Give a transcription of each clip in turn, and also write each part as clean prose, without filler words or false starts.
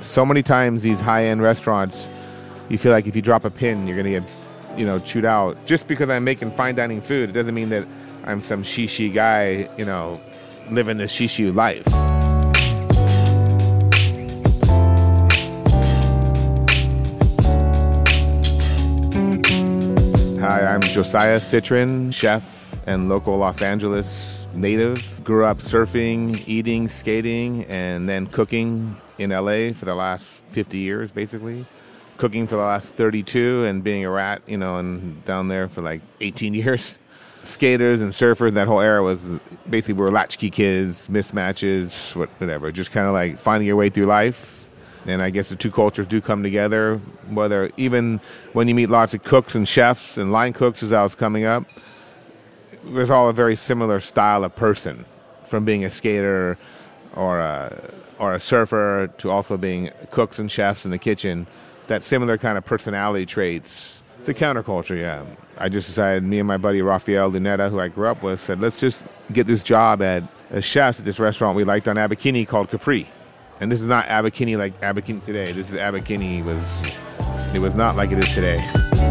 So many times these high-end restaurants, you feel like if you drop a pin, you're going to get, chewed out. Just because I'm making fine dining food, it doesn't mean that I'm some shishi guy, living this shishu life. Hi, I'm Josiah Citrin, chef and local Los Angeles native. Grew up surfing, eating, skating, and then cooking in LA for the last 50 years, basically. Cooking for the last 32 and being a rat, and down there for like 18 years. Skaters and surfers, that whole era was basically we were latchkey kids, mismatches, whatever. Just kind of like finding your way through life. And I guess the two cultures do come together, whether even when you meet lots of cooks and chefs and line cooks as I was coming up, there's all a very similar style of person, from being a skater or a surfer to also being cooks and chefs in the kitchen. That similar kind of personality traits. It's a counterculture, yeah. I just decided, me and my buddy Rafael Luneta, who I grew up with, said, let's just get this job as chefs at this restaurant we liked on Abbot-Kinney called Capri. And this is not Abbot-Kinney like Abbot-Kinney today. This is Abbot-Kinney it was not like it is today.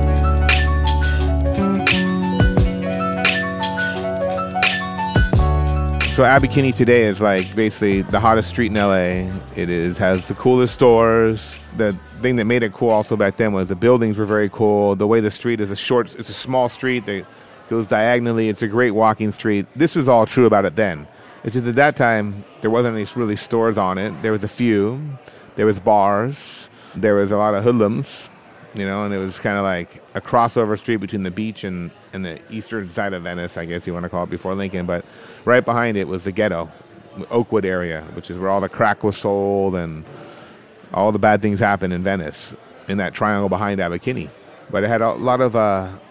So Abbot-Kinney today is like basically the hottest street in LA. Has the coolest stores. The thing that made it cool also back then was the buildings were very cool. The way the street is it's a small street that goes diagonally. It's a great walking street. This was all true about it then. It's just at that time, there wasn't any really stores on it. There was a few. There was bars. There was a lot of hoodlums, and it was kind of like a crossover street between the beach and the eastern side of Venice, I guess you want to call it, before Lincoln. But right behind it was the ghetto, Oakwood area, which is where all the crack was sold and all the bad things happened in Venice, in that triangle behind Abbot-Kinney. But it had a lot of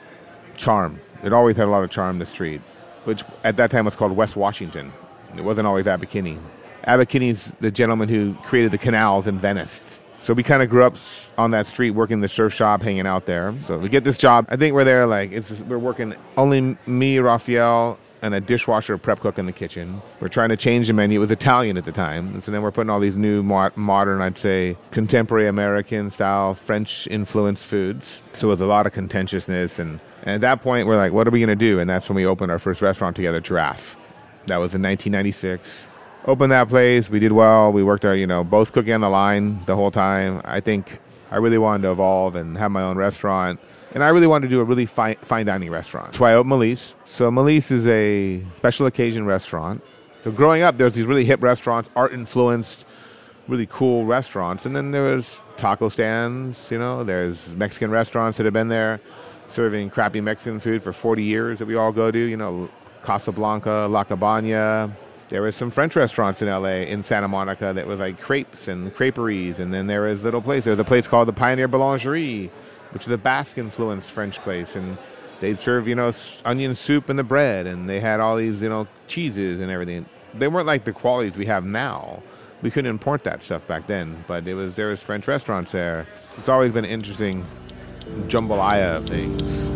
charm. It always had a lot of charm, the street, which at that time was called West Washington. It wasn't always Abbot-Kinney. Abbot-Kinney's the gentleman who created the canals in Venice. So we kind of grew up on that street, working the surf shop, hanging out there. So we get this job. I think we're there we're working only me, Rafael, and a dishwasher prep cook in the kitchen. We're trying to change the menu. It was Italian at the time. And so then we're putting all these new modern, I'd say, contemporary American style, French influenced foods. So it was a lot of contentiousness. And at that point, we're like, what are we going to do? And that's when we opened our first restaurant together, Giraffe. That was in 1996. Opened that place. We did well. We worked our, both cooking on the line the whole time. I think I really wanted to evolve and have my own restaurant. And I really wanted to do a really fine dining restaurant. That's why I opened Melisse. So Melisse is a special occasion restaurant. So growing up, there's these really hip restaurants, art-influenced, really cool restaurants. And then there was taco stands, There's Mexican restaurants that have been there serving crappy Mexican food for 40 years that we all go to, Casablanca, La Cabana. There was some French restaurants in LA, in Santa Monica, that was like crepes and creperies. And then there was little place. There was a place called the Pioneer Boulangerie, which is a Basque-influenced French place. And they'd serve, onion soup and the bread. And they had all these, cheeses and everything. They weren't like the qualities we have now. We couldn't import that stuff back then. But there was French restaurants there. It's always been an interesting jambalaya of things.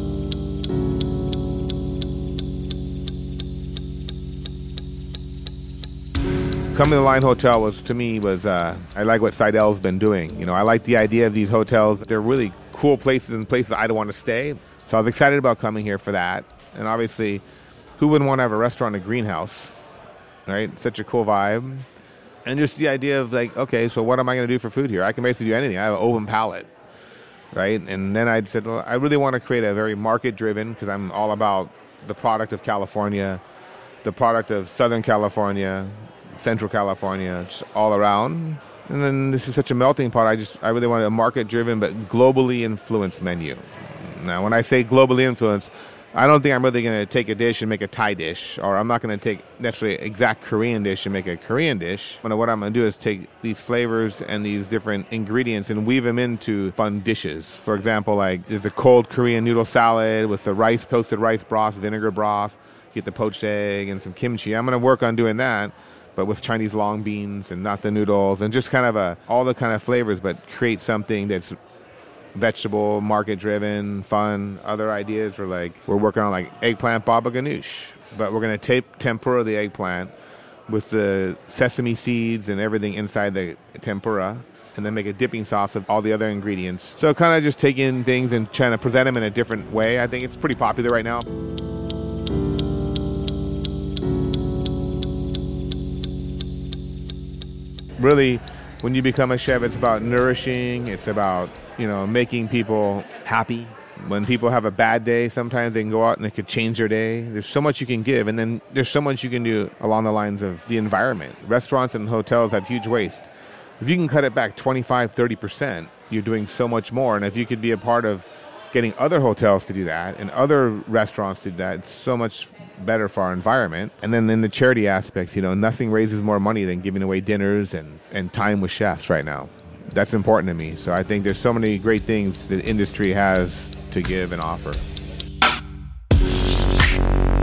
Coming to the Line Hotel was I like what Seidel's been doing. I like the idea of these hotels. They're really cool places and places I'd want to stay. So I was excited about coming here for that. And obviously, who wouldn't want to have a restaurant in a greenhouse, right? Such a cool vibe. And just the idea of like, okay, so what am I going to do for food here? I can basically do anything. I have an open palate, right? And then I said, well, I really want to create a very market-driven, because I'm all about the product of California, the product of Southern California, Central California, just all around. And then this is such a melting pot. I really wanted a market-driven but globally influenced menu. Now, when I say globally influenced, I don't think I'm really going to take a dish and make a Thai dish, or I'm not going to take necessarily an exact Korean dish and make a Korean dish. But what I'm going to do is take these flavors and these different ingredients and weave them into fun dishes. For example, like there's a cold Korean noodle salad with the toasted rice broth, vinegar broth, get the poached egg and some kimchi. I'm going to work on doing that, but with Chinese long beans and not the noodles, and just kind of all the kind of flavors, but create something that's vegetable, market-driven, fun. Other ideas were we're working on like eggplant baba ganoush, but we're going to tempura the eggplant with the sesame seeds and everything inside the tempura, and then make a dipping sauce of all the other ingredients. So kind of just taking things and trying to present them in a different way. I think it's pretty popular right now. Really, when you become a chef, it's about nourishing. It's about, making people happy. When people have a bad day, sometimes they can go out and it could change their day. There's so much you can give, and then there's so much you can do along the lines of the environment. Restaurants and hotels have huge waste. If you can cut it back 25, 30%, you're doing so much more. And if you could be a part of getting other hotels to do that and other restaurants to do that, it's so much better for our environment. And then in the charity aspects, nothing raises more money than giving away dinners and time with chefs right now. That's important to me. So I think there's so many great things the industry has to give and offer.